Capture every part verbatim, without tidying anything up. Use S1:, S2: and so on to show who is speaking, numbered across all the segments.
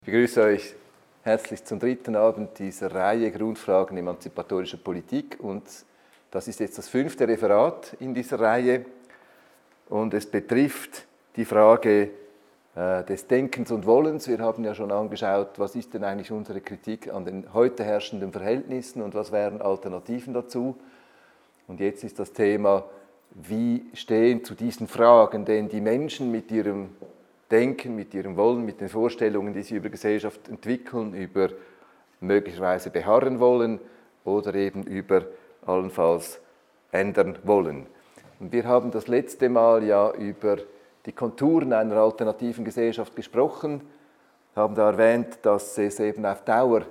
S1: Ich begrüße euch herzlich zum dritten Abend dieser Reihe Grundfragen emanzipatorischer Politik, und das ist jetzt das fünfte Referat in dieser Reihe und es betrifft die Frage äh, des Denkens und Wollens. Wir haben ja schon angeschaut, was ist denn eigentlich unsere Kritik an den heute herrschenden Verhältnissen und was wären Alternativen dazu. Und jetzt ist das Thema, wie stehen zu diesen Fragen denn die Menschen mit ihrem Denken, mit ihrem Wollen, mit den Vorstellungen, die sie über Gesellschaft entwickeln, über möglicherweise beharren wollen oder eben über allenfalls ändern wollen. Und wir haben das letzte Mal ja über die Konturen einer alternativen Gesellschaft gesprochen, haben da erwähnt, dass es eben auf Dauer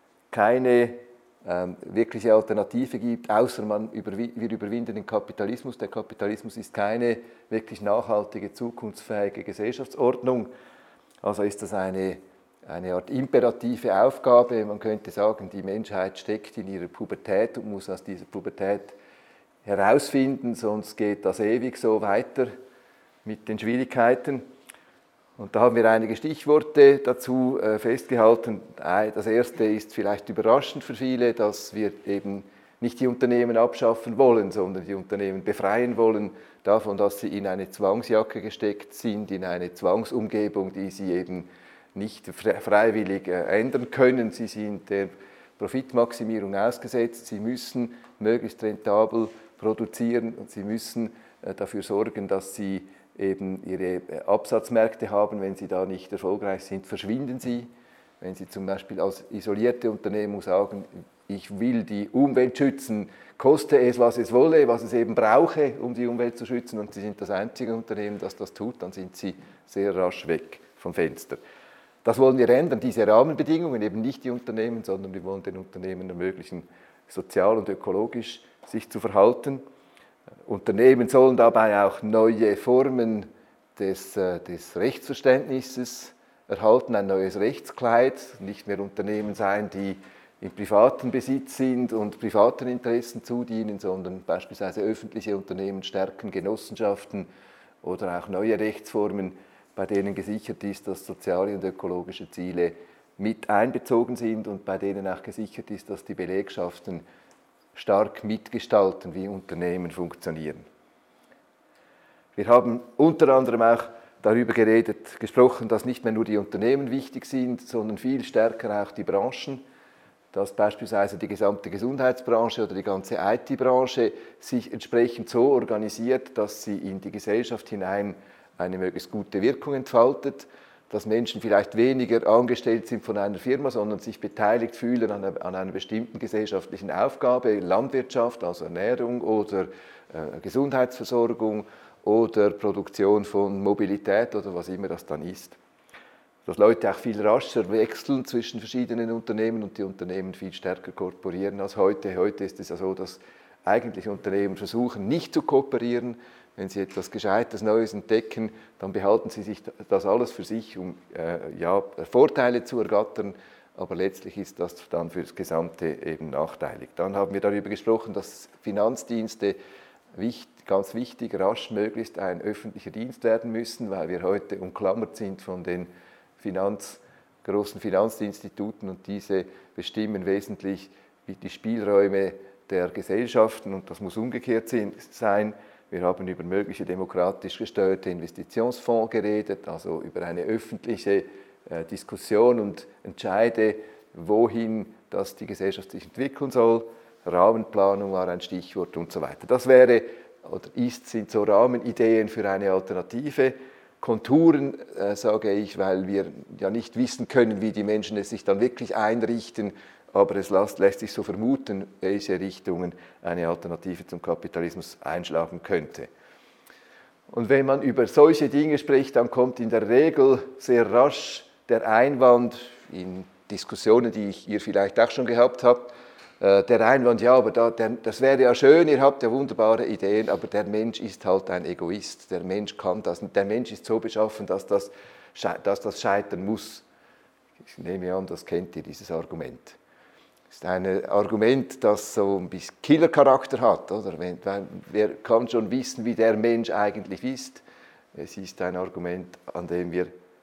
S1: keine ähm, wirkliche Alternative gibt, außer man überwi- wir überwinden den Kapitalismus. Der Kapitalismus ist keine wirklich nachhaltige, zukunftsfähige Gesellschaftsordnung. Also ist das eine, eine Art imperative Aufgabe. Man könnte sagen, die Menschheit steckt in ihrer Pubertät und muss aus dieser Pubertät herausfinden, sonst geht das ewig so weiter mit den Schwierigkeiten. Und da haben wir einige Stichworte dazu äh, festgehalten. Das erste ist vielleicht überraschend für viele, dass wir eben nicht die Unternehmen abschaffen wollen, sondern die Unternehmen befreien wollen davon, dass sie in eine Zwangsjacke gesteckt sind, in eine Zwangsumgebung, die sie eben nicht freiwillig äh, ändern können. Sie sind der Profitmaximierung ausgesetzt, sie müssen möglichst rentabel produzieren und sie müssen äh, dafür sorgen, dass sie eben ihre Absatzmärkte haben. Wenn sie da nicht erfolgreich sind, verschwinden sie. Wenn sie zum Beispiel als isolierte Unternehmung sagen, ich will die Umwelt schützen, koste es, was es wolle, was es eben brauche, um die Umwelt zu schützen, und sie sind das einzige Unternehmen, das das tut, dann sind sie sehr rasch weg vom Fenster. Das wollen wir ändern, diese Rahmenbedingungen, eben nicht die Unternehmen, sondern wir wollen den Unternehmen ermöglichen, sozial und ökologisch sich zu verhalten. Unternehmen sollen dabei auch neue Formen des, des Rechtsverständnisses erhalten, ein neues Rechtskleid, nicht mehr Unternehmen sein, die im privaten Besitz sind und privaten Interessen zudienen, sondern beispielsweise öffentliche Unternehmen stärken, Genossenschaften oder auch neue Rechtsformen, bei denen gesichert ist, dass soziale und ökologische Ziele mit einbezogen sind und bei denen auch gesichert ist, dass die Belegschaften stark mitgestalten, wie Unternehmen funktionieren. Wir haben unter anderem auch darüber geredet, gesprochen, dass nicht mehr nur die Unternehmen wichtig sind, sondern viel stärker auch die Branchen, dass beispielsweise die gesamte Gesundheitsbranche oder die ganze I T-Branche sich entsprechend so organisiert, dass sie in die Gesellschaft hinein eine möglichst gute Wirkung entfaltet, dass Menschen vielleicht weniger angestellt sind von einer Firma, sondern sich beteiligt fühlen an einer, an einer bestimmten gesellschaftlichen Aufgabe, Landwirtschaft, also Ernährung oder äh, Gesundheitsversorgung oder Produktion von Mobilität oder was immer das dann ist. Dass Leute auch viel rascher wechseln zwischen verschiedenen Unternehmen und die Unternehmen viel stärker kooperieren als heute. Heute ist es ja so, dass eigentlich Unternehmen versuchen, nicht zu kooperieren. Wenn sie etwas Gescheites, Neues entdecken, dann behalten sie sich das alles für sich, um äh, ja, Vorteile zu ergattern, aber letztlich ist das dann für das Gesamte eben nachteilig. Dann haben wir darüber gesprochen, dass Finanzdienste wichtig, ganz wichtig, rasch möglichst ein öffentlicher Dienst werden müssen, weil wir heute umklammert sind von den Finanz, großen Finanzinstituten und diese bestimmen wesentlich die Spielräume der Gesellschaften und das muss umgekehrt sein. Wir haben über mögliche demokratisch gesteuerte Investitionsfonds geredet, also über eine öffentliche äh, Diskussion und Entscheide, wohin das die Gesellschaft sich entwickeln soll. Rahmenplanung war ein Stichwort und so weiter. Das wäre oder ist, sind so Rahmenideen für eine Alternative. Konturen, äh, sage ich, weil wir ja nicht wissen können, wie die Menschen es sich dann wirklich einrichten, aber es lässt, lässt sich so vermuten, welche Richtungen eine Alternative zum Kapitalismus einschlagen könnte. Und wenn man über solche Dinge spricht, dann kommt in der Regel sehr rasch der Einwand, in Diskussionen, die ich, ihr vielleicht auch schon gehabt habt, äh, der Einwand, ja, aber da, der, das wäre ja schön, ihr habt ja wunderbare Ideen, aber der Mensch ist halt ein Egoist, der Mensch kann das nicht, der Mensch ist so beschaffen, dass das, dass das scheitern muss. Ich nehme an, das kennt ihr, dieses Argument. Das ist ein Argument, das so ein bisschen Killercharakter hat. Oder? Wer kann schon wissen, wie der Mensch eigentlich ist? Es ist ein Argument, an dem wir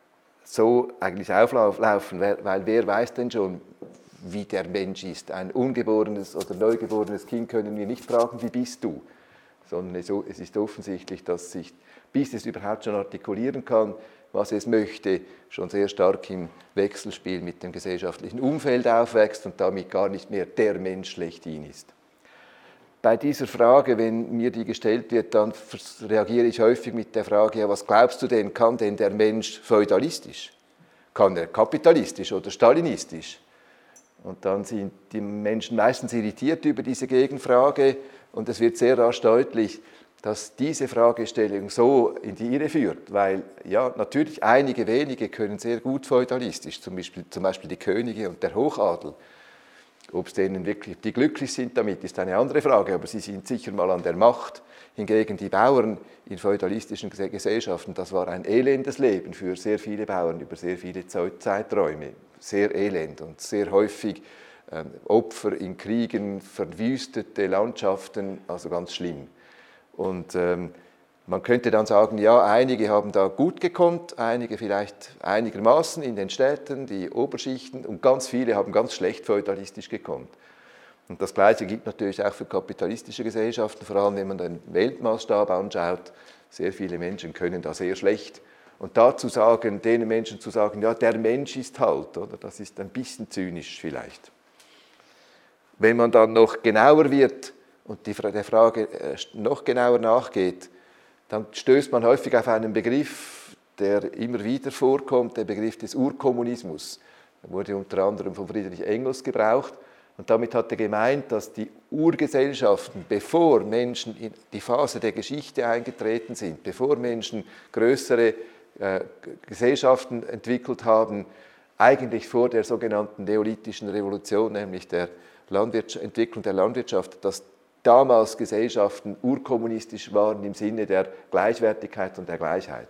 S1: so eigentlich auflaufen, weil wer weiß denn schon, wie der Mensch ist. Ein ungeborenes oder neugeborenes Kind können wir nicht fragen, wie bist du? Sondern es ist offensichtlich, dass sich, bis es überhaupt schon artikulieren kann, was es möchte, schon sehr stark im Wechselspiel mit dem gesellschaftlichen Umfeld aufwächst und damit gar nicht mehr der Mensch schlechthin ist. Bei dieser Frage, wenn mir die gestellt wird, dann reagiere ich häufig mit der Frage, ja, was glaubst du denn, kann denn der Mensch feudalistisch? Kann er kapitalistisch oder stalinistisch? Und dann sind die Menschen meistens irritiert über diese Gegenfrage und es wird sehr rasch deutlich, dass diese Fragestellung so in die Irre führt, weil ja, natürlich einige wenige können sehr gut feudalistisch, zum Beispiel, zum Beispiel die Könige und der Hochadel. Ob es denen wirklich, die glücklich sind damit, ist eine andere Frage, aber sie sind sicher mal an der Macht. Hingegen die Bauern in feudalistischen Gesellschaften, das war ein elendes Leben für sehr viele Bauern über sehr viele Zeiträume. Sehr elend und sehr häufig äh, Opfer in Kriegen, verwüstete Landschaften, also ganz schlimm. Und ähm, man könnte dann sagen, ja, einige haben da gut gekonnt, einige vielleicht einigermaßen in den Städten, die Oberschichten, und ganz viele haben ganz schlecht feudalistisch gekonnt. Und das Gleiche gilt natürlich auch für kapitalistische Gesellschaften, vor allem wenn man den Weltmaßstab anschaut. Sehr viele Menschen können da sehr schlecht. Und dazu sagen, denen Menschen zu sagen, ja, der Mensch ist halt, oder? Das ist ein bisschen zynisch vielleicht. Wenn man dann noch genauer wird und die, der Frage noch genauer nachgeht, dann stößt man häufig auf einen Begriff, der immer wieder vorkommt, der Begriff des Urkommunismus. Er wurde unter anderem von Friedrich Engels gebraucht. Und damit hat er gemeint, dass die Urgesellschaften, bevor Menschen in die Phase der Geschichte eingetreten sind, bevor Menschen größere äh, Gesellschaften entwickelt haben, eigentlich vor der sogenannten neolithischen Revolution, nämlich der Entwicklung der Landwirtschaft, dass damals Gesellschaften urkommunistisch waren im Sinne der Gleichwertigkeit und der Gleichheit.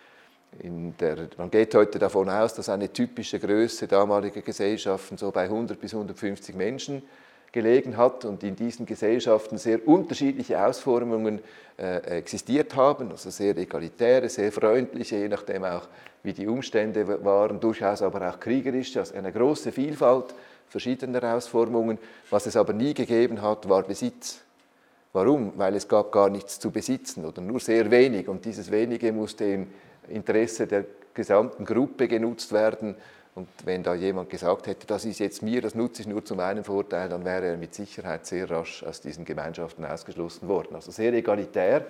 S1: In der, man geht heute davon aus, dass eine typische Größe damaliger Gesellschaften so bei hundert bis hundertfünfzig Menschen gelegen hat und in diesen Gesellschaften sehr unterschiedliche Ausformungen äh, existiert haben, also sehr egalitäre, sehr freundliche, je nachdem auch wie die Umstände waren, durchaus aber auch kriegerische, also eine große Vielfalt verschiedener Ausformungen. Was es aber nie gegeben hat, war Besitz. Warum? Weil es gab gar nichts zu besitzen oder nur sehr wenig und dieses Wenige musste im Interesse der gesamten Gruppe genutzt werden. Und wenn da jemand gesagt hätte, das ist jetzt mir, das nutze ich nur zu meinem Vorteil, dann wäre er mit Sicherheit sehr rasch aus diesen Gemeinschaften ausgeschlossen worden. Also sehr egalitär.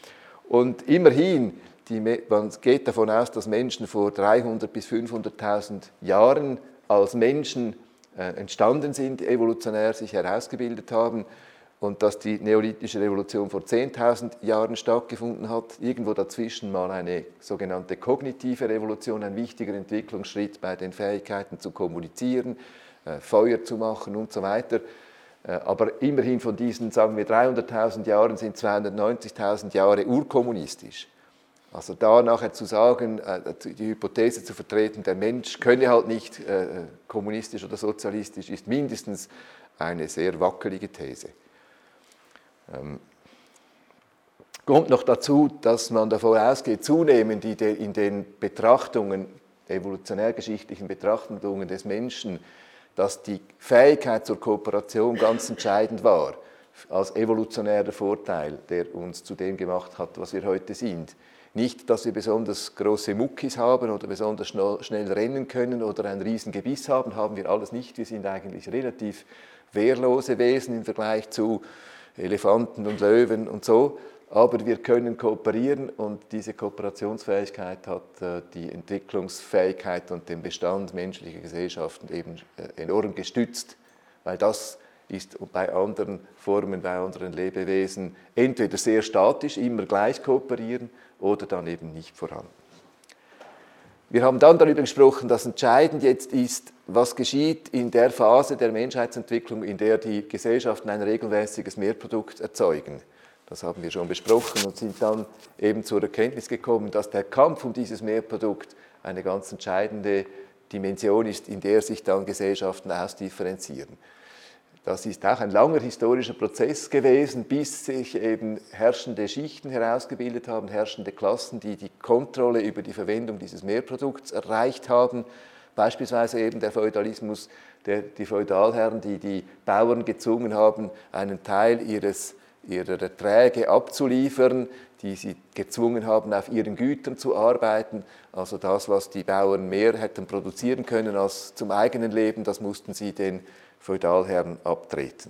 S1: Und immerhin, die, man geht davon aus, dass Menschen vor dreihundert bis fünfhunderttausend Jahren als Menschen äh, entstanden sind, evolutionär sich herausgebildet haben. Und dass die neolithische Revolution vor zehntausend Jahren stattgefunden hat, irgendwo dazwischen mal eine sogenannte kognitive Revolution, ein wichtiger Entwicklungsschritt bei den Fähigkeiten zu kommunizieren, äh, Feuer zu machen und so weiter. Äh, aber immerhin von diesen, sagen wir, dreihunderttausend Jahren sind zweihundertneunzigtausend Jahre urkommunistisch. Also da nachher zu sagen, äh, die Hypothese zu vertreten, der Mensch könne halt nicht äh, kommunistisch oder sozialistisch, ist mindestens eine sehr wackelige These. Ähm, kommt noch dazu, dass man davon ausgeht, zunehmend in den Betrachtungen, evolutionärgeschichtlichen Betrachtungen des Menschen, dass die Fähigkeit zur Kooperation ganz entscheidend war, als evolutionärer Vorteil, der uns zu dem gemacht hat, was wir heute sind. Nicht, dass wir besonders große Muckis haben oder besonders schnell, schnell rennen können oder ein Riesengebiss haben, haben wir alles nicht. Wir sind eigentlich relativ wehrlose Wesen im Vergleich zu Elefanten und Löwen und so, aber wir können kooperieren und diese Kooperationsfähigkeit hat äh, die Entwicklungsfähigkeit und den Bestand menschlicher Gesellschaften eben äh, enorm gestützt, weil das ist bei anderen Formen, bei anderen Lebewesen entweder sehr statisch, immer gleich kooperieren oder dann eben nicht vorhanden. Wir haben dann darüber gesprochen, dass entscheidend jetzt ist, was geschieht in der Phase der Menschheitsentwicklung, in der die Gesellschaften ein regelmäßiges Mehrprodukt erzeugen. Das haben wir schon besprochen und sind dann eben zur Erkenntnis gekommen, dass der Kampf um dieses Mehrprodukt eine ganz entscheidende Dimension ist, in der sich dann Gesellschaften ausdifferenzieren. Das ist auch ein langer historischer Prozess gewesen, bis sich eben herrschende Schichten herausgebildet haben, herrschende Klassen, die die Kontrolle über die Verwendung dieses Mehrprodukts erreicht haben. Beispielsweise eben der Feudalismus, der, die Feudalherren, die die Bauern gezwungen haben, einen Teil ihres, ihrer Erträge abzuliefern, die sie gezwungen haben, auf ihren Gütern zu arbeiten. Also das, was die Bauern mehr hätten produzieren können als zum eigenen Leben, das mussten sie den Feudalherren abtreten.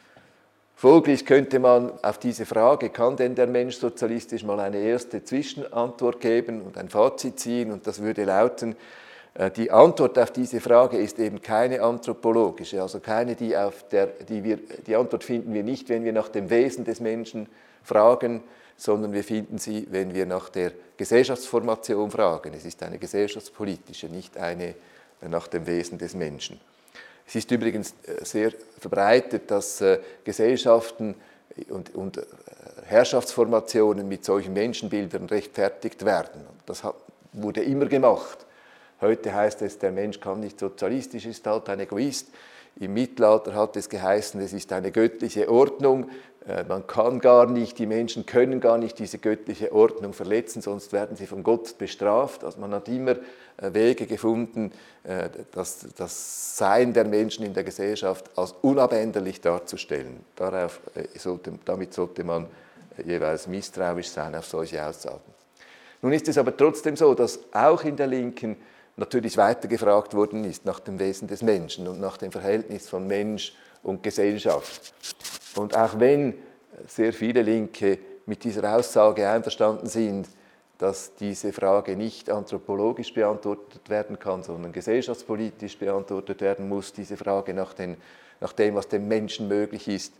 S1: Folglich könnte man auf diese Frage, kann denn der Mensch sozialistisch, mal eine erste Zwischenantwort geben und ein Fazit ziehen, und das würde lauten, die Antwort auf diese Frage ist eben keine anthropologische, also keine, die, auf der, die, wir, die Antwort finden wir nicht, wenn wir nach dem Wesen des Menschen fragen, sondern wir finden sie, wenn wir nach der Gesellschaftsformation fragen. Es ist eine gesellschaftspolitische, nicht eine nach dem Wesen des Menschen. Es ist übrigens sehr verbreitet, dass Gesellschaften und, und Herrschaftsformationen mit solchen Menschenbildern rechtfertigt werden. Das wurde immer gemacht. Heute heißt es, der Mensch kann nicht sozialistisch, ist halt ein Egoist. Im Mittelalter hat es geheißen, es ist eine göttliche Ordnung. Man kann gar nicht, die Menschen können gar nicht diese göttliche Ordnung verletzen, sonst werden sie von Gott bestraft. Also man hat immer Wege gefunden, das, das Sein der Menschen in der Gesellschaft als unabänderlich darzustellen. Darauf sollte, damit sollte man jeweils misstrauisch sein auf solche Aussagen. Nun ist es aber trotzdem so, dass auch in der Linken natürlich weiter gefragt worden ist nach dem Wesen des Menschen und nach dem Verhältnis von Mensch und Gesellschaft. Und auch wenn sehr viele Linke mit dieser Aussage einverstanden sind, dass diese Frage nicht anthropologisch beantwortet werden kann, sondern gesellschaftspolitisch beantwortet werden muss, diese Frage nach, den, nach dem, was dem Menschen möglich ist,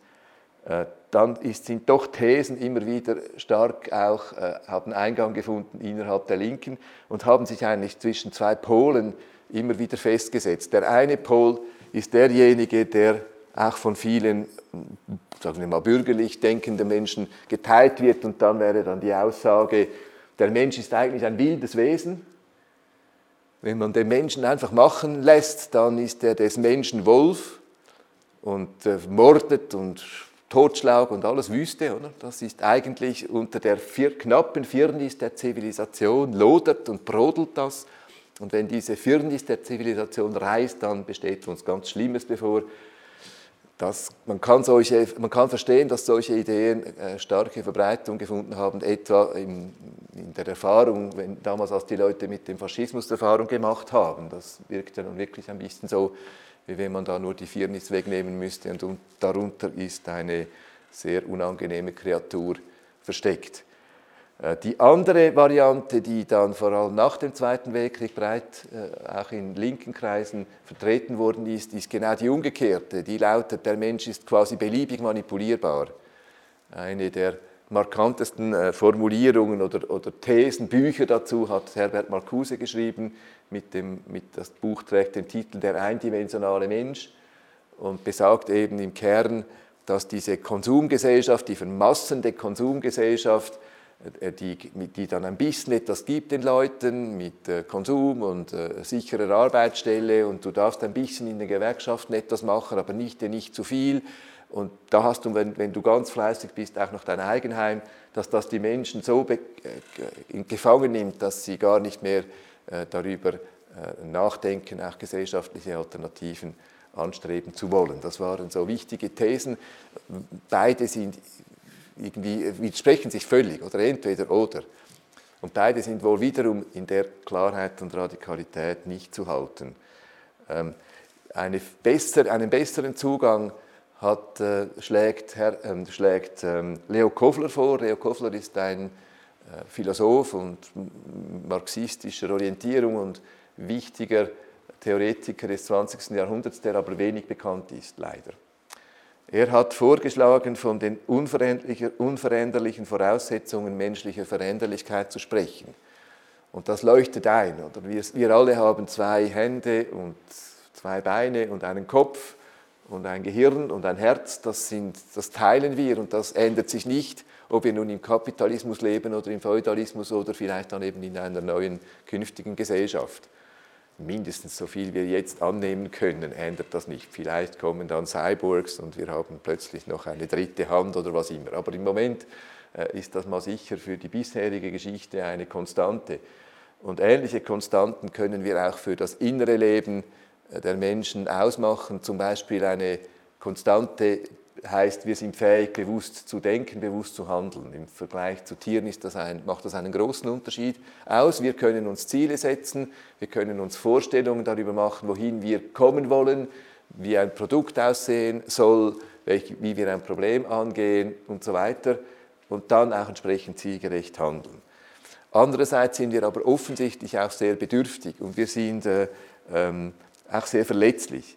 S1: dann ist, sind doch Thesen immer wieder stark auch, äh, haben Eingang gefunden innerhalb der Linken und haben sich eigentlich zwischen zwei Polen immer wieder festgesetzt. Der eine Pol ist derjenige, der auch von vielen, sagen wir mal, bürgerlich denkenden Menschen geteilt wird, und dann wäre dann die Aussage, der Mensch ist eigentlich ein wildes Wesen. Wenn man den Menschen einfach machen lässt, dann ist er des Menschen Wolf und äh, mordet und Totschlag und alles Wüste, oder? Das ist eigentlich unter der vier, knappen Firnis der Zivilisation, lodert und brodelt das. Und wenn diese Firnis der Zivilisation reißt, dann besteht uns ganz Schlimmes bevor. Das, man, kann solche, man kann verstehen, dass solche Ideen äh, starke Verbreitung gefunden haben, etwa in, in der Erfahrung, wenn, damals als die Leute mit dem Faschismus Erfahrung gemacht haben. Das wirkte dann wirklich ein bisschen so, wie wenn man da nur die Firnis wegnehmen müsste und darunter ist eine sehr unangenehme Kreatur versteckt. Die andere Variante, die dann vor allem nach dem Zweiten Weltkrieg breit auch in linken Kreisen vertreten worden ist, ist genau die umgekehrte. Die lautet, der Mensch ist quasi beliebig manipulierbar. Eine der markantesten Formulierungen oder, oder Thesen, Bücher dazu hat Herbert Marcuse geschrieben. Mit dem, mit das Buch trägt den Titel Der eindimensionale Mensch und besagt eben im Kern, dass diese Konsumgesellschaft, die vermassende Konsumgesellschaft, die, die dann ein bisschen etwas gibt den Leuten mit Konsum und äh, sicherer Arbeitsstelle, und du darfst ein bisschen in den Gewerkschaften etwas machen, aber nicht, nicht zu viel. Und da hast du, wenn, wenn du ganz fleißig bist, auch noch dein Eigenheim, dass das die Menschen so be, äh, gefangen nimmt, dass sie gar nicht mehr äh, darüber äh, nachdenken, auch gesellschaftliche Alternativen anstreben zu wollen. Das waren so wichtige Thesen. Beide sind irgendwie, widersprechen sich völlig, oder entweder oder. Und beide sind wohl wiederum in der Klarheit und Radikalität nicht zu halten. Ähm, eine besser, einen besseren Zugang hat, äh, schlägt, Herr, äh, schlägt ähm, Leo Kofler vor. Leo Kofler ist ein äh, Philosoph und marxistischer Orientierung und wichtiger Theoretiker des zwanzigsten Jahrhunderts, der aber wenig bekannt ist, leider. Er hat vorgeschlagen, von den unveränderlichen Voraussetzungen menschlicher Veränderlichkeit zu sprechen. Und das leuchtet ein. Oder? Wir, wir alle haben zwei Hände und zwei Beine und einen Kopf und ein Gehirn und ein Herz. Das, sind, das teilen wir und das ändert sich nicht, ob wir nun im Kapitalismus leben oder im Feudalismus oder vielleicht dann eben in einer neuen künftigen Gesellschaft. mindestens so viel wir jetzt annehmen können, ändert das nicht. Vielleicht kommen dann Cyborgs und wir haben plötzlich noch eine dritte Hand oder was immer. Aber im Moment äh, ist das mal sicher für die bisherige Geschichte eine Konstante. Und ähnliche Konstanten können wir auch für das innere Leben der Menschen ausmachen. Zum Beispiel eine Konstante heißt, wir sind fähig, bewusst zu denken, bewusst zu handeln. Im Vergleich zu Tieren ist das ein, macht das einen großen Unterschied aus. Wir können uns Ziele setzen, wir können uns Vorstellungen darüber machen, wohin wir kommen wollen, wie ein Produkt aussehen soll, wie wir ein Problem angehen und so weiter und dann auch entsprechend zielgerecht handeln. Andererseits sind wir aber offensichtlich auch sehr bedürftig und wir sind äh, ähm, auch sehr verletzlich.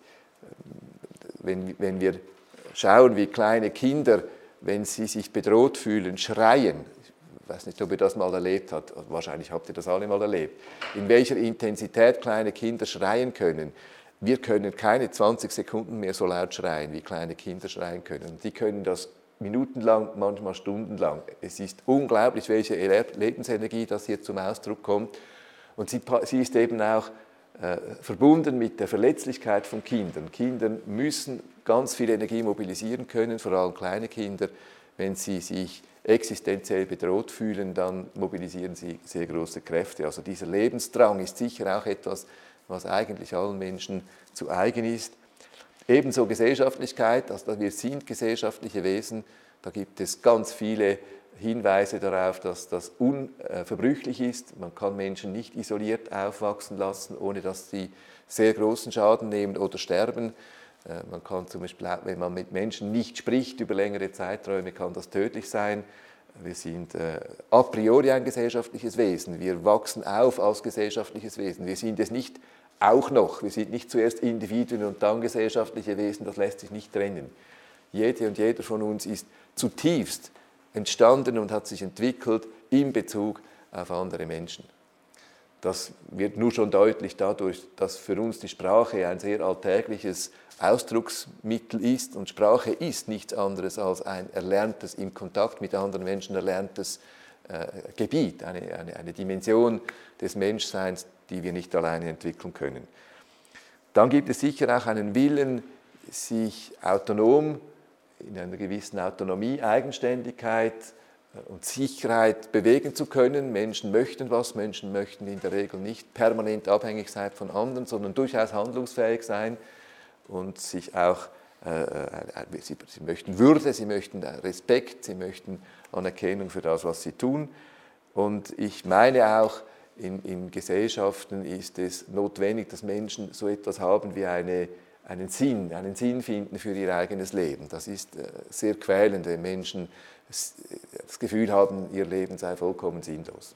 S1: Wenn, wenn wir schauen, wie kleine Kinder, wenn sie sich bedroht fühlen, schreien. Ich weiß nicht, ob ihr das mal erlebt habt, wahrscheinlich habt ihr das alle mal erlebt, in welcher Intensität kleine Kinder schreien können. Wir können keine zwanzig Sekunden mehr so laut schreien, wie kleine Kinder schreien können. Die können das minutenlang, manchmal stundenlang. Es ist unglaublich, welche Lebensenergie das hier zum Ausdruck kommt. Und sie, sie ist eben auch äh, verbunden mit der Verletzlichkeit von Kindern. Kinder müssen ganz viel Energie mobilisieren können, vor allem kleine Kinder. Wenn sie sich existenziell bedroht fühlen, dann mobilisieren sie sehr große Kräfte. Also dieser Lebensdrang ist sicher auch etwas, was eigentlich allen Menschen zu eigen ist. Ebenso Gesellschaftlichkeit, also wir sind gesellschaftliche Wesen, da gibt es ganz viele Hinweise darauf, dass das unverbrüchlich ist. Man kann Menschen nicht isoliert aufwachsen lassen, ohne dass sie sehr großen Schaden nehmen oder sterben. Man kann zum Beispiel, wenn man mit Menschen nicht spricht über längere Zeiträume, kann das tödlich sein. Wir sind äh, a priori ein gesellschaftliches Wesen. Wir wachsen auf als gesellschaftliches Wesen. Wir sind es nicht auch noch. Wir sind nicht zuerst Individuen und dann gesellschaftliche Wesen. Das lässt sich nicht trennen. Jede und jeder von uns ist zutiefst entstanden und hat sich entwickelt in Bezug auf andere Menschen. Das wird nur schon deutlich dadurch, dass für uns die Sprache ein sehr alltägliches Ausdrucksmittel ist. Und Sprache ist nichts anderes als ein erlerntes, im Kontakt mit anderen Menschen erlerntes äh, Gebiet, eine, eine, eine Dimension des Menschseins, die wir nicht alleine entwickeln können. Dann gibt es sicher auch einen Willen, sich autonom, in einer gewissen Autonomie, Eigenständigkeit und Sicherheit bewegen zu können. Menschen möchten was, Menschen möchten in der Regel nicht permanent abhängig sein von anderen, sondern durchaus handlungsfähig sein und sich auch, äh, sie, sie möchten Würde, sie möchten Respekt, sie möchten Anerkennung für das, was sie tun. Und ich meine auch, in, in Gesellschaften ist es notwendig, dass Menschen so etwas haben wie eine einen Sinn, einen Sinn finden für ihr eigenes Leben. Das ist sehr quälend, wenn Menschen das Gefühl haben, ihr Leben sei vollkommen sinnlos.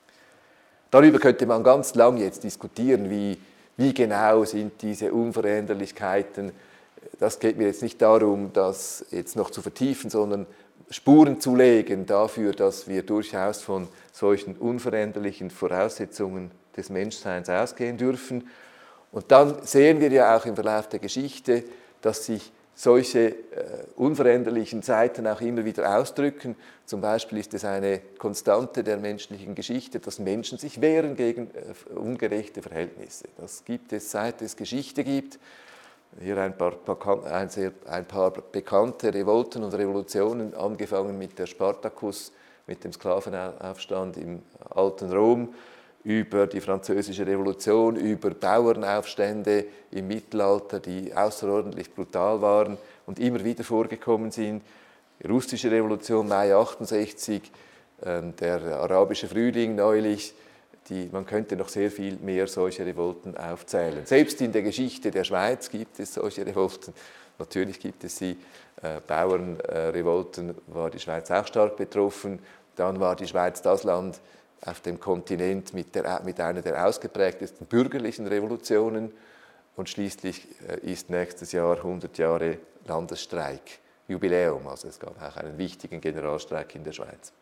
S1: Darüber könnte man ganz lang jetzt diskutieren, wie, wie genau sind diese Unveränderlichkeiten. Das geht mir jetzt nicht darum, das jetzt noch zu vertiefen, sondern Spuren zu legen dafür, dass wir durchaus von solchen unveränderlichen Voraussetzungen des Menschseins ausgehen dürfen. Und dann sehen wir ja auch im Verlauf der Geschichte, dass sich solche äh, unveränderlichen Seiten auch immer wieder ausdrücken. Zum Beispiel ist es eine Konstante der menschlichen Geschichte, dass Menschen sich wehren gegen äh, ungerechte Verhältnisse. Das gibt es, seit es Geschichte gibt. Hier ein paar, ein, sehr, ein paar bekannte Revolten und Revolutionen, angefangen mit der Spartacus, mit dem Sklavenaufstand im alten Rom, über die Französische Revolution, über Bauernaufstände im Mittelalter, die außerordentlich brutal waren und immer wieder vorgekommen sind. Die russische Revolution, Mai achtundsechzig, der arabische Frühling neulich, die, man könnte noch sehr viel mehr solche Revolten aufzählen. Selbst in der Geschichte der Schweiz gibt es solche Revolten. Natürlich gibt es sie. Äh, Bauernrevolten war die Schweiz auch stark betroffen. Dann war die Schweiz das Land auf dem Kontinent mit, der, mit einer der ausgeprägtesten bürgerlichen Revolutionen. Und schließlich ist nächstes Jahr hundert Jahre Landesstreik, Jubiläum. Also es gab auch einen wichtigen Generalstreik in der Schweiz.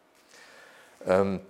S1: Ähm,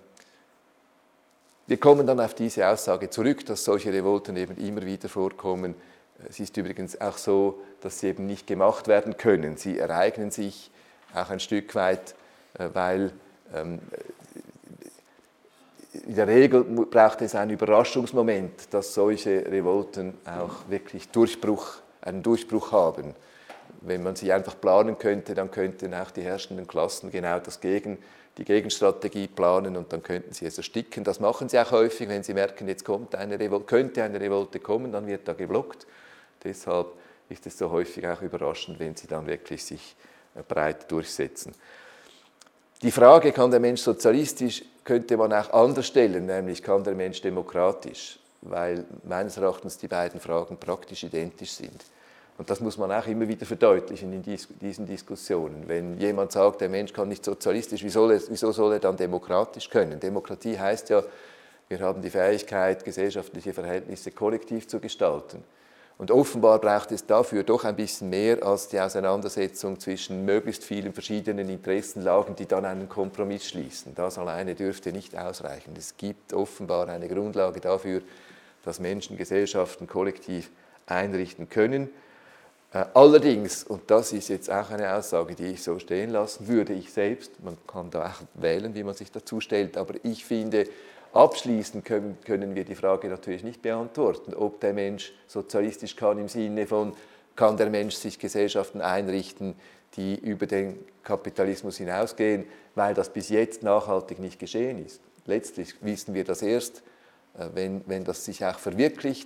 S1: wir kommen dann auf diese Aussage zurück, dass solche Revolten eben immer wieder vorkommen. Es ist übrigens auch so, dass sie eben nicht gemacht werden können. Sie ereignen sich auch ein Stück weit, weil ähm, in der Regel braucht es einen Überraschungsmoment, dass solche Revolten auch wirklich Durchbruch, einen Durchbruch haben. Wenn man sie einfach planen könnte, dann könnten auch die herrschenden Klassen genau das Gegen, die Gegenstrategie planen und dann könnten sie es ersticken. Das machen sie auch häufig, wenn sie merken, jetzt kommt eine Revolte, könnte eine Revolte kommen, dann wird da geblockt. Deshalb ist es so häufig auch überraschend, wenn sie dann wirklich sich breit durchsetzen. Die Frage, kann der Mensch sozialistisch, könnte man auch anders stellen, nämlich kann der Mensch demokratisch, weil meines Erachtens die beiden Fragen praktisch identisch sind. Und das muss man auch immer wieder verdeutlichen in diesen Diskussionen. Wenn jemand sagt, der Mensch kann nicht sozialistisch, wieso soll er, wieso soll er dann demokratisch können? Demokratie heißt ja, wir haben die Fähigkeit, gesellschaftliche Verhältnisse kollektiv zu gestalten. Und offenbar braucht es dafür doch ein bisschen mehr als die Auseinandersetzung zwischen möglichst vielen verschiedenen Interessenlagen, die dann einen Kompromiss schließen. Das alleine dürfte nicht ausreichen. Es gibt offenbar eine Grundlage dafür, dass Menschen Gesellschaften kollektiv einrichten können. Allerdings, und das ist jetzt auch eine Aussage, die ich so stehen lassen würde, ich selbst, man kann da auch wählen, wie man sich dazu stellt, aber ich finde, abschließend können, können wir die Frage natürlich nicht beantworten, ob der Mensch sozialistisch kann im Sinne von, kann der Mensch sich Gesellschaften einrichten, die über den Kapitalismus hinausgehen, weil das bis jetzt nachhaltig nicht geschehen ist. Letztlich wissen wir das erst, wenn, wenn das sich auch verwirklicht.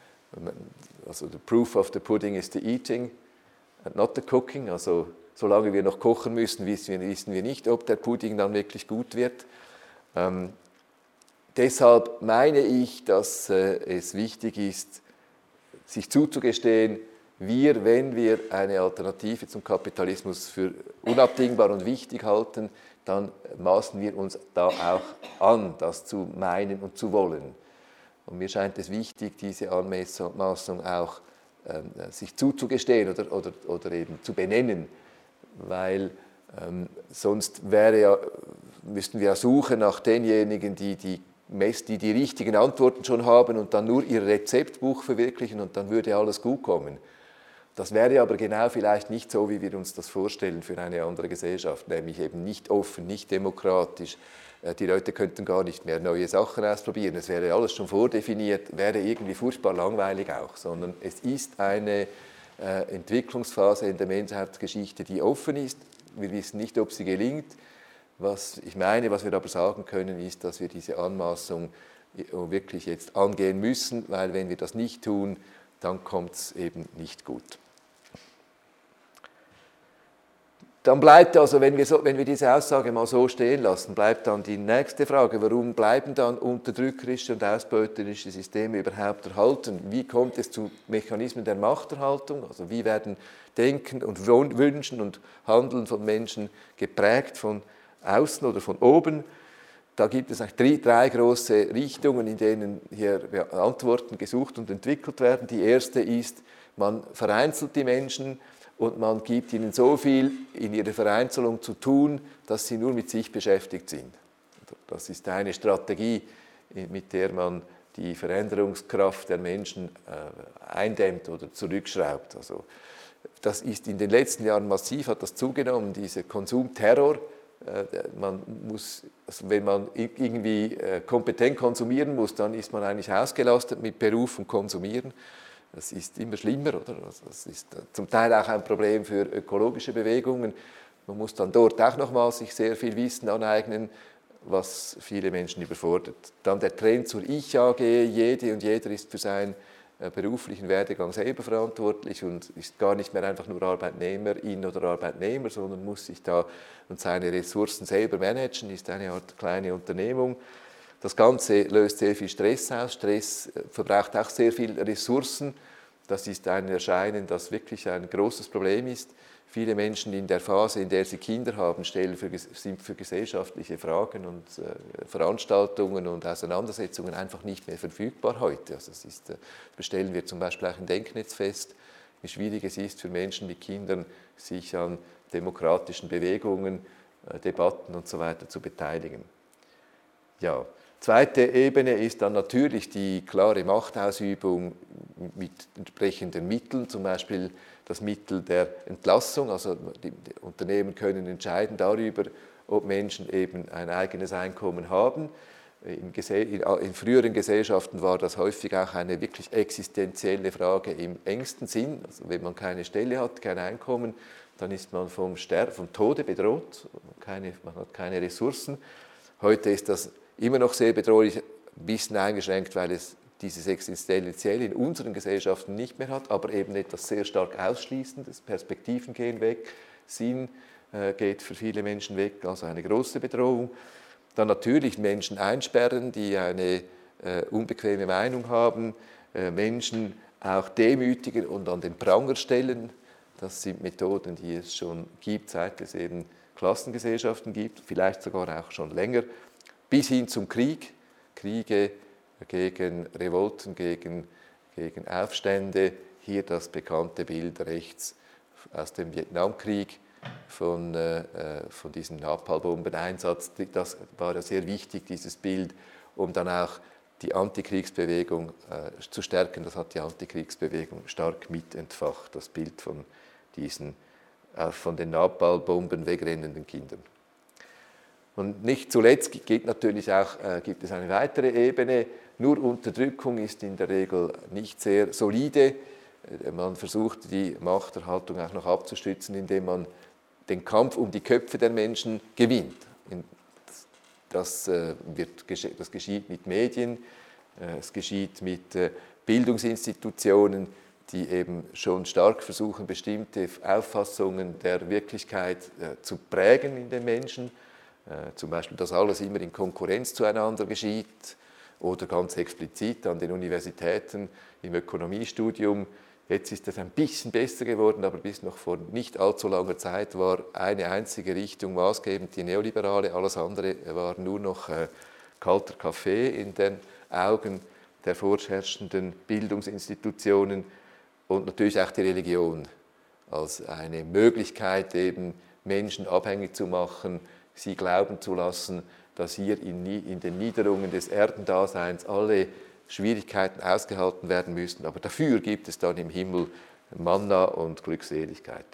S1: Also the proof of the pudding is the eating, not the cooking. Also solange wir noch kochen müssen, wissen wir, wissen wir nicht, ob der Pudding dann wirklich gut wird. Ähm, deshalb meine ich, dass äh, es wichtig ist, sich zuzugestehen, wir, wenn wir eine Alternative zum Kapitalismus für unabdingbar und wichtig halten, dann maßen wir uns da auch an, das zu meinen und zu wollen. Und mir scheint es wichtig, diese Anmaßung auch ähm, sich zuzugestehen oder, oder, oder eben zu benennen, weil ähm, sonst wäre ja, müssten wir ja suchen nach denjenigen, die die, die die richtigen Antworten schon haben und dann nur ihr Rezeptbuch verwirklichen und dann würde alles gut kommen. Das wäre aber genau vielleicht nicht so, wie wir uns das vorstellen für eine andere Gesellschaft, nämlich eben nicht offen, nicht demokratisch. Die Leute könnten gar nicht mehr neue Sachen ausprobieren, es wäre alles schon vordefiniert, wäre irgendwie furchtbar langweilig auch, sondern es ist eine äh, Entwicklungsphase in der Menschheitsgeschichte, die offen ist. Wir wissen nicht, ob sie gelingt. Was ich meine, was wir aber sagen können, ist, dass wir diese Anmaßung wirklich jetzt angehen müssen, weil wenn wir das nicht tun, dann kommt es eben nicht gut. Dann bleibt also, wenn wir, so, wenn wir diese Aussage mal so stehen lassen, bleibt dann die nächste Frage, warum bleiben dann unterdrückerische und ausbeuterische Systeme überhaupt erhalten? Wie kommt es zu Mechanismen der Machterhaltung? Also wie werden Denken und Wünschen und Handeln von Menschen geprägt von außen oder von oben? Da gibt es drei, drei große Richtungen, in denen hier Antworten gesucht und entwickelt werden. Die erste ist, man vereinzelt die Menschen und man gibt ihnen so viel in ihrer Vereinzelung zu tun, dass sie nur mit sich beschäftigt sind. Das ist eine Strategie, mit der man die Veränderungskraft der Menschen eindämmt oder zurückschraubt. Also das ist in den letzten Jahren massiv, hat das zugenommen, dieser Konsumterror. Man muss, also wenn man irgendwie kompetent konsumieren muss, dann ist man eigentlich ausgelastet mit Beruf und Konsumieren. Das ist immer schlimmer, oder? Das ist zum Teil auch ein Problem für ökologische Bewegungen. Man muss dann dort auch nochmal sich sehr viel Wissen aneignen, was viele Menschen überfordert. Dann der Trend zur Ich-A G, jede und jeder ist für seinen beruflichen Werdegang selber verantwortlich und ist gar nicht mehr einfach nur Arbeitnehmerin oder Arbeitnehmer, sondern muss sich da und seine Ressourcen selber managen, ist eine Art kleine Unternehmung. Das Ganze löst sehr viel Stress aus. Stress verbraucht auch sehr viel Ressourcen. Das ist ein Erscheinen, das wirklich ein großes Problem ist. Viele Menschen in der Phase, in der sie Kinder haben, stellen für, sind für gesellschaftliche Fragen und äh, Veranstaltungen und Auseinandersetzungen einfach nicht mehr verfügbar heute. Also das ist, äh, bestellen wir zum Beispiel auch im Denknetz fest, wie schwierig es ist für Menschen mit Kindern, sich an demokratischen Bewegungen, äh, Debatten und so weiter zu beteiligen. Ja. Zweite Ebene ist dann natürlich die klare Machtausübung mit entsprechenden Mitteln, zum Beispiel das Mittel der Entlassung. Also die Unternehmen können entscheiden darüber, ob Menschen eben ein eigenes Einkommen haben. In, in früheren Gesellschaften war das häufig auch eine wirklich existenzielle Frage im engsten Sinn. Also wenn man keine Stelle hat, kein Einkommen, dann ist man vom, Ster- vom Tode bedroht, keine, man hat keine Ressourcen. Heute ist das immer noch sehr bedrohlich, ein bisschen eingeschränkt, weil es dieses Existenzielle in unseren Gesellschaften nicht mehr hat, aber eben etwas sehr stark Ausschließendes. Perspektiven gehen weg, Sinn äh, geht für viele Menschen weg, also eine große Bedrohung. Dann natürlich Menschen einsperren, die eine äh, unbequeme Meinung haben, äh, Menschen auch demütigen und an den Pranger stellen. Das sind Methoden, die es schon gibt, seit es eben Klassengesellschaften gibt, vielleicht sogar auch schon länger, bis hin zum Krieg, Kriege gegen Revolten, gegen, gegen Aufstände. Hier das bekannte Bild rechts aus dem Vietnamkrieg von, äh, von diesem Napalmbombeneinsatz. Das war ja sehr wichtig, dieses Bild, um dann auch die Antikriegsbewegung äh, zu stärken. Das hat die Antikriegsbewegung stark mitentfacht, das Bild von diesen äh, von den Napalmbomben wegrennenden Kindern. Und nicht zuletzt gibt, natürlich auch, äh, gibt es eine weitere Ebene. Nur Unterdrückung ist in der Regel nicht sehr solide. Man versucht, die Machterhaltung auch noch abzustützen, indem man den Kampf um die Köpfe der Menschen gewinnt. Das, äh, wird, das geschieht mit Medien, äh, es geschieht mit äh, Bildungsinstitutionen, die eben schon stark versuchen, bestimmte Auffassungen der Wirklichkeit äh, zu prägen in den Menschen. Äh, zum Beispiel, dass alles immer in Konkurrenz zueinander geschieht, oder ganz explizit an den Universitäten im Ökonomiestudium. Jetzt ist es ein bisschen besser geworden, aber bis noch vor nicht allzu langer Zeit war eine einzige Richtung maßgebend, die neoliberale. Alles andere war nur noch äh, kalter Kaffee in den Augen der vorherrschenden Bildungsinstitutionen und natürlich auch die Religion als eine Möglichkeit, eben Menschen abhängig zu machen, sie glauben zu lassen, dass hier in, in den Niederungen des Erdendaseins alle Schwierigkeiten ausgehalten werden müssen. Aber dafür gibt es dann im Himmel Manna und Glückseligkeit.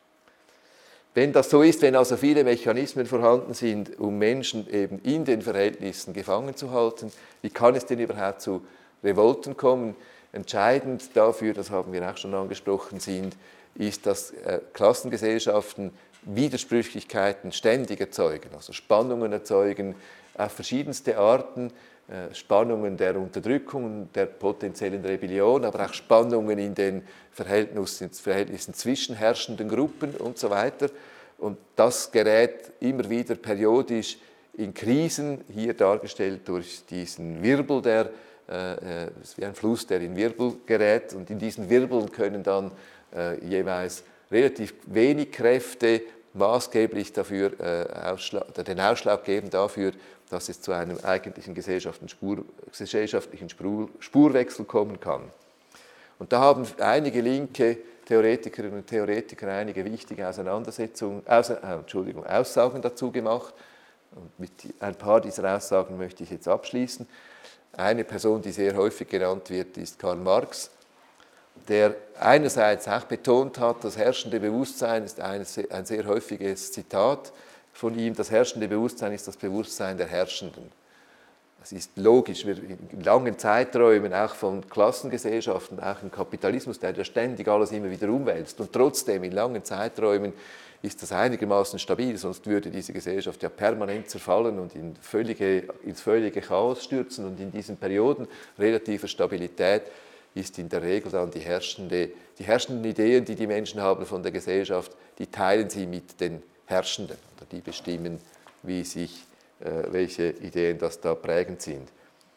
S1: Wenn das so ist, wenn also viele Mechanismen vorhanden sind, um Menschen eben in den Verhältnissen gefangen zu halten, wie kann es denn überhaupt zu Revolten kommen? Entscheidend dafür, das haben wir auch schon angesprochen, sind, ist, dass äh, Klassengesellschaften Widersprüchlichkeiten ständig erzeugen, also Spannungen erzeugen auf verschiedenste Arten, äh, Spannungen der Unterdrückung, der potenziellen Rebellion, aber auch Spannungen in den Verhältnissen, Verhältnissen zwischen herrschenden Gruppen und so weiter. Und das gerät immer wieder periodisch in Krisen, hier dargestellt durch diesen Wirbel, der äh, ist wie ein Fluss, der in Wirbel gerät, und in diesen Wirbeln können dann äh, jeweils relativ wenig Kräfte maßgeblich dafür, äh, den Ausschlag geben dafür, dass es zu einem eigentlichen gesellschaftlichen, Spur, gesellschaftlichen Spur, Spurwechsel kommen kann. Und da haben einige linke Theoretikerinnen und Theoretiker einige wichtige Auseinandersetzungen, aus, äh, Entschuldigung, Aussagen dazu gemacht. Und mit ein paar dieser Aussagen möchte ich jetzt abschließen. Eine Person, die sehr häufig genannt wird, ist Karl Marx, der einerseits auch betont hat, das herrschende Bewusstsein ist ein, ein sehr häufiges Zitat von ihm, das herrschende Bewusstsein ist das Bewusstsein der Herrschenden. Das ist logisch, wir in langen Zeiträumen, auch von Klassengesellschaften, auch im Kapitalismus, der ja ständig alles immer wieder umwälzt, und trotzdem in langen Zeiträumen ist das einigermaßen stabil, sonst würde diese Gesellschaft ja permanent zerfallen und in völlige, ins völlige Chaos stürzen, und in diesen Perioden relativer Stabilität ist in der Regel dann die, herrschende, die herrschenden Ideen, die die Menschen haben von der Gesellschaft, die teilen sie mit den Herrschenden, oder die bestimmen, wie sich, äh, welche Ideen das da prägend sind.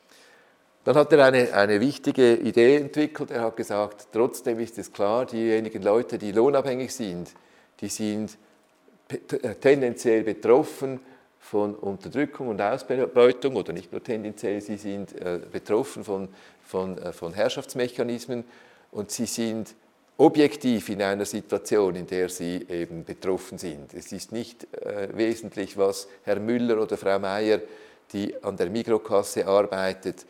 S1: Dann hat er eine, eine wichtige Idee entwickelt. Er hat gesagt, trotzdem ist es klar, diejenigen Leute, die lohnabhängig sind, die sind tendenziell betroffen von Unterdrückung und Ausbeutung, oder nicht nur tendenziell, sie sind äh, betroffen von, von, äh, von Herrschaftsmechanismen, und sie sind objektiv in einer Situation, in der sie eben betroffen sind. Es ist nicht äh, wesentlich, was Herr Müller oder Frau Meier, die an der Mikrokasse arbeitet,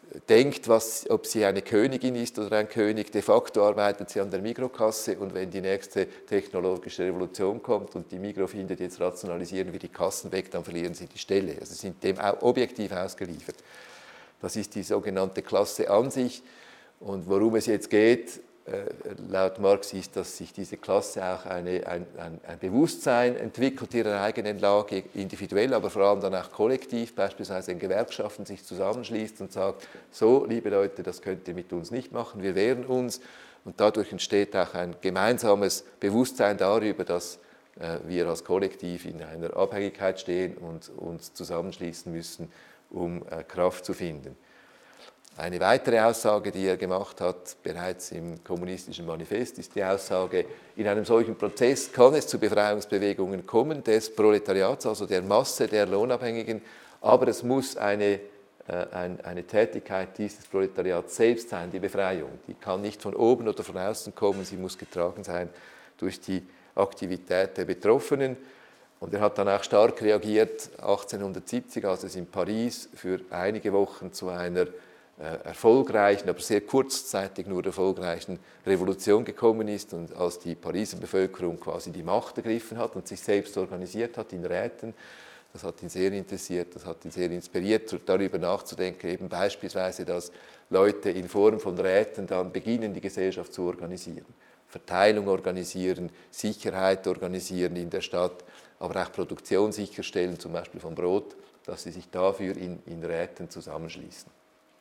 S1: denkt, was, ob sie eine Königin ist oder ein König. De facto arbeitet sie an der Mikrokasse und wenn die nächste technologische Revolution kommt und die Migros findet, jetzt rationalisieren wir die Kassen weg, dann verlieren sie die Stelle. Also sie sind dem auch objektiv ausgeliefert. Das ist die sogenannte Klasse an sich. Und worum es jetzt geht, laut Marx ist, dass sich diese Klasse auch eine, ein, ein, ein Bewusstsein entwickelt ihrer eigenen Lage, individuell, aber vor allem dann auch kollektiv, beispielsweise in Gewerkschaften sich zusammenschließt und sagt, so, liebe Leute, das könnt ihr mit uns nicht machen, wir wehren uns. Und dadurch entsteht auch ein gemeinsames Bewusstsein darüber, dass äh, wir als Kollektiv in einer Abhängigkeit stehen und uns zusammenschließen müssen, um äh, Kraft zu finden. Eine weitere Aussage, die er gemacht hat, bereits im Kommunistischen Manifest, ist die Aussage, in einem solchen Prozess kann es zu Befreiungsbewegungen kommen des Proletariats, also der Masse der Lohnabhängigen, aber es muss eine, äh, ein, eine Tätigkeit dieses Proletariats selbst sein, die Befreiung. Die kann nicht von oben oder von außen kommen, sie muss getragen sein durch die Aktivität der Betroffenen. Und er hat dann auch stark reagiert, achtzehnhundertsiebzig, als es in Paris für einige Wochen zu einer erfolgreichen, aber sehr kurzzeitig nur erfolgreichen Revolution gekommen ist und als die Pariser Bevölkerung quasi die Macht ergriffen hat und sich selbst organisiert hat in Räten. Das hat ihn sehr interessiert, das hat ihn sehr inspiriert, darüber nachzudenken, eben beispielsweise, dass Leute in Form von Räten dann beginnen, die Gesellschaft zu organisieren. Verteilung organisieren, Sicherheit organisieren in der Stadt, aber auch Produktion sicherstellen, zum Beispiel von Brot, dass sie sich dafür in, in Räten zusammenschließen.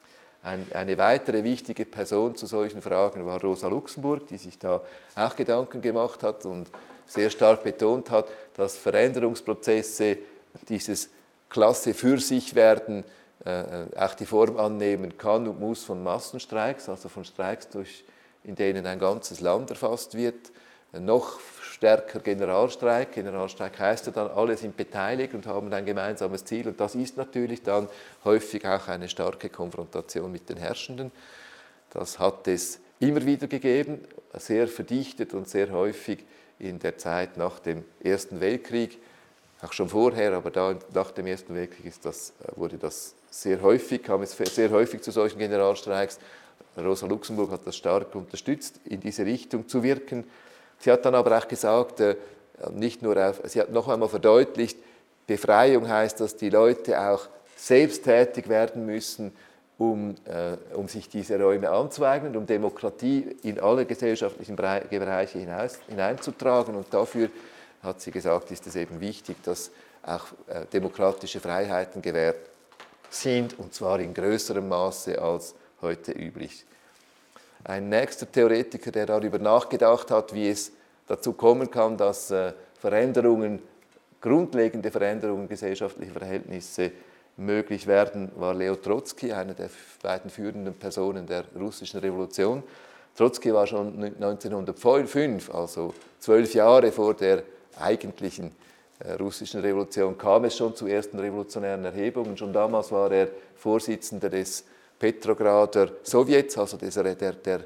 S1: Eine weitere wichtige Person zu solchen Fragen war Rosa Luxemburg, die sich da auch Gedanken gemacht hat und sehr stark betont hat, dass Veränderungsprozesse dieses Klasse für sich werden äh, auch die Form annehmen kann und muss von Massenstreiks, also von Streiks, durch, in denen ein ganzes Land erfasst wird, noch stärker Generalstreik. Generalstreik heißt ja dann, alle sind beteiligt und haben ein gemeinsames Ziel. Und das ist natürlich dann häufig auch eine starke Konfrontation mit den Herrschenden. Das hat es immer wieder gegeben, sehr verdichtet und sehr häufig in der Zeit nach dem Ersten Weltkrieg. Auch schon vorher, aber da, nach dem Ersten Weltkrieg ist das, wurde das sehr häufig, kam es sehr häufig zu solchen Generalstreiks. Rosa Luxemburg hat das stark unterstützt, in diese Richtung zu wirken. Sie hat dann aber auch gesagt, nicht nur auf, sie hat noch einmal verdeutlicht, Befreiung heißt, dass die Leute auch selbst tätig werden müssen, um, äh, um sich diese Räume anzueignen, um Demokratie in alle gesellschaftlichen Bereiche hinaus, hineinzutragen. Und dafür, hat sie gesagt, ist es eben wichtig, dass auch äh, demokratische Freiheiten gewährt sind, und zwar in größerem Maße als heute üblich. Ein nächster Theoretiker, der darüber nachgedacht hat, wie es dazu kommen kann, dass äh, Veränderungen, grundlegende Veränderungen gesellschaftlicher Verhältnisse möglich werden, war Leo Trotzki, einer der beiden führenden Personen der russischen Revolution. Trotzki war schon neunzehnhundertfünf, also zwölf Jahre vor der eigentlichen äh, russischen Revolution, kam es schon zu ersten revolutionären Erhebungen. Schon damals war er Vorsitzender des Petrograder Sowjets, also der, der, der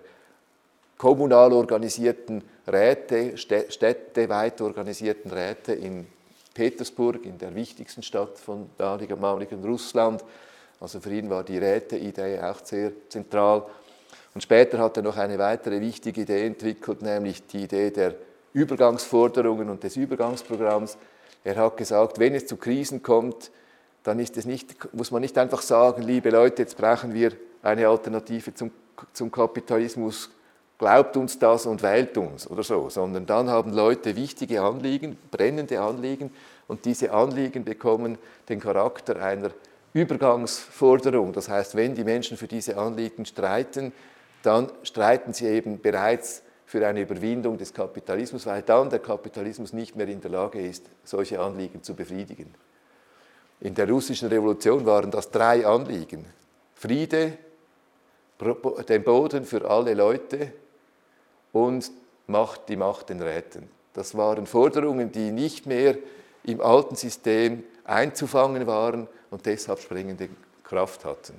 S1: kommunal organisierten Räte, städteweit organisierten Räte in Petersburg, in der wichtigsten Stadt von damaligen Russland. Also für ihn war die Räteidee auch sehr zentral. Und später hat er noch eine weitere wichtige Idee entwickelt, nämlich die Idee der Übergangsforderungen und des Übergangsprogramms. Er hat gesagt, wenn es zu Krisen kommt, dann ist es nicht, muss man nicht einfach sagen, liebe Leute, jetzt brauchen wir eine Alternative zum, zum Kapitalismus, glaubt uns das und wählt uns oder so, sondern dann haben Leute wichtige Anliegen, brennende Anliegen, und diese Anliegen bekommen den Charakter einer Übergangsforderung. Das heißt, wenn die Menschen für diese Anliegen streiten, dann streiten sie eben bereits für eine Überwindung des Kapitalismus, weil dann der Kapitalismus nicht mehr in der Lage ist, solche Anliegen zu befriedigen. In der russischen Revolution waren das drei Anliegen: Friede, den Boden für alle Leute und Macht, die Macht den Räten. Das waren Forderungen, die nicht mehr im alten System einzufangen waren und deshalb springende Kraft hatten.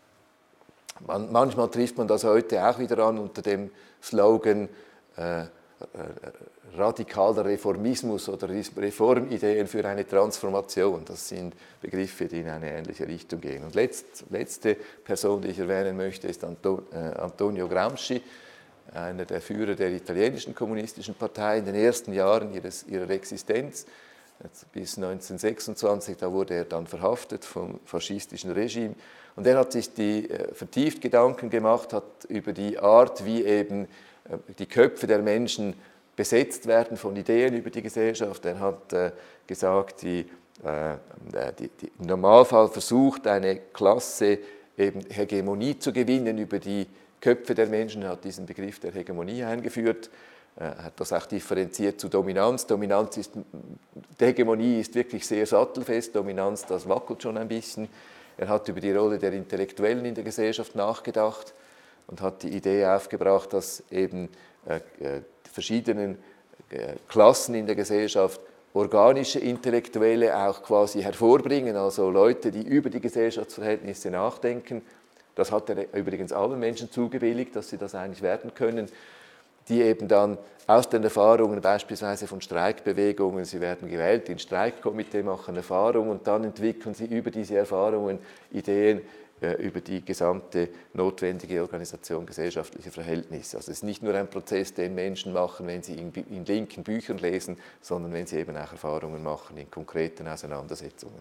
S1: Man, manchmal trifft man das heute auch wieder an unter dem Slogan äh, radikaler Reformismus oder Reformideen für eine Transformation. Das sind Begriffe, die in eine ähnliche Richtung gehen. Und letzt, letzte Person, die ich erwähnen möchte, ist Antonio Gramsci, einer der Führer der italienischen kommunistischen Partei in den ersten Jahren ihres, ihrer Existenz. Bis neunzehnhundertsechsundzwanzig, da wurde er dann verhaftet vom faschistischen Regime. Und er hat sich die, äh, vertieft Gedanken gemacht, hat über die Art, wie eben äh, die Köpfe der Menschen besetzt werden von Ideen über die Gesellschaft. Er hat äh, gesagt, die, äh, die, die, im Normalfall versucht eine Klasse eben Hegemonie zu gewinnen über die Köpfe der Menschen. Er hat diesen Begriff der Hegemonie eingeführt. Er hat das auch differenziert zu Dominanz. Dominanz ist, die Hegemonie ist wirklich sehr sattelfest, Dominanz, das wackelt schon ein bisschen. Er hat über die Rolle der Intellektuellen in der Gesellschaft nachgedacht und hat die Idee aufgebracht, dass eben äh, die verschiedenen äh, Klassen in der Gesellschaft organische Intellektuelle auch quasi hervorbringen, also Leute, die über die Gesellschaftsverhältnisse nachdenken. Das hat er übrigens allen Menschen zugebilligt, dass sie das eigentlich werden können, die eben dann aus den Erfahrungen beispielsweise von Streikbewegungen, sie werden gewählt in Streikkomitee, machen Erfahrungen und dann entwickeln sie über diese Erfahrungen Ideen äh, über die gesamte notwendige Organisation gesellschaftlicher Verhältnisse. Also es ist nicht nur ein Prozess, den Menschen machen, wenn sie in, in linken Büchern lesen, sondern wenn sie eben auch Erfahrungen machen in konkreten Auseinandersetzungen.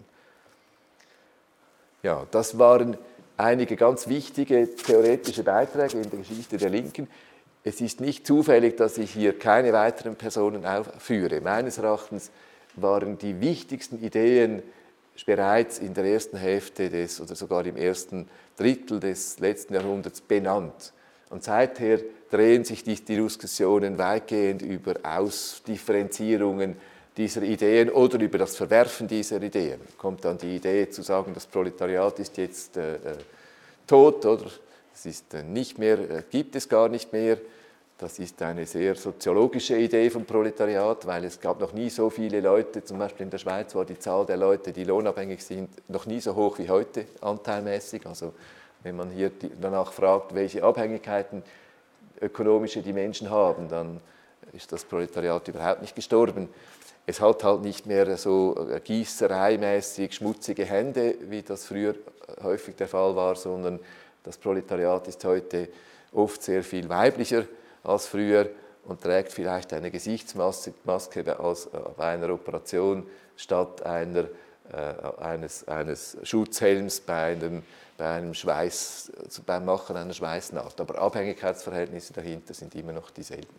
S1: Ja, das waren einige ganz wichtige theoretische Beiträge in der Geschichte der Linken. Es ist nicht zufällig, dass ich hier keine weiteren Personen aufführe. Meines Erachtens waren die wichtigsten Ideen bereits in der ersten Hälfte des, oder sogar im ersten Drittel des letzten Jahrhunderts benannt. Und seither drehen sich die Diskussionen weitgehend über Ausdifferenzierungen dieser Ideen oder über das Verwerfen dieser Ideen. Kommt dann die Idee zu sagen, das Proletariat ist jetzt äh, tot oder es ist äh, nicht mehr, äh, gibt es gar nicht mehr. Das ist eine sehr soziologische Idee vom Proletariat, weil es gab noch nie so viele Leute, zum Beispiel in der Schweiz war die Zahl der Leute, die lohnabhängig sind, noch nie so hoch wie heute, anteilmäßig. Also wenn man hier danach fragt, welche Abhängigkeiten ökonomische die Menschen haben, dann ist das Proletariat überhaupt nicht gestorben. Es hat halt nicht mehr so gießereimäßig schmutzige Hände, wie das früher häufig der Fall war, sondern das Proletariat ist heute oft sehr viel weiblicher als früher und trägt vielleicht eine Gesichtsmaske als bei einer Operation statt einer, äh, eines, eines Schutzhelms bei einem, bei einem Schweiß, beim Machen einer Schweißnaht. Aber Abhängigkeitsverhältnisse dahinter sind immer noch dieselben.